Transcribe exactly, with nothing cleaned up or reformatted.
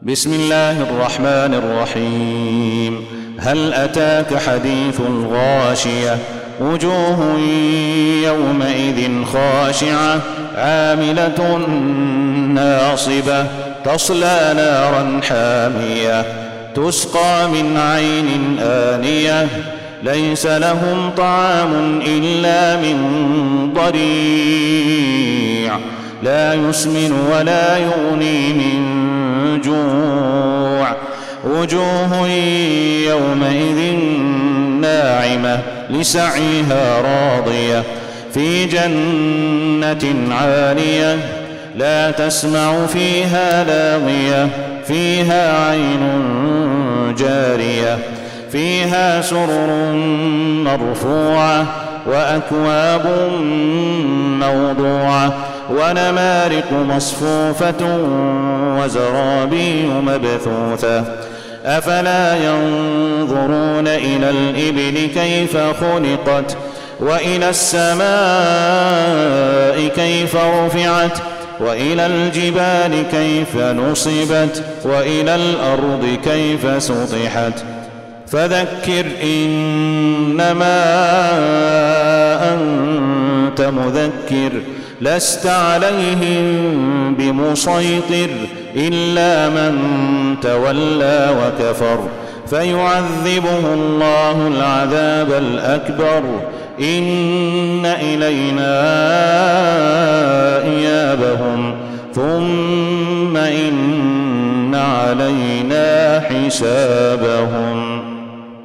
بسم الله الرحمن الرحيم. هل أتاك حديث الغاشية وجوه يومئذ خاشعة عاملة ناصبة تصلى نارا حامية تسقى من عين آنية ليس لهم طعام إلا من ضريع لا يسمن ولا يغني من جوع وجوه يومئذ ناعمة لسعيها راضية في جنة عالية لا تسمع فيها لاغية فيها عين جارية فيها سرر مرفوعة وأكواب موضوعة ونمارق مصفوفة وزرابي مبثوثة أفلا ينظرون إلى الإبل كيف خلقت وإلى السماء كيف رفعت وإلى الجبال كيف نصبت وإلى الأرض كيف سطحت فذكر إنما أنت مذكر لست عليهم بمسيطر إلا من تولى وكفر فيعذبه الله العذاب الأكبر إن إلينا إيابهم ثم إن علينا حسابهم.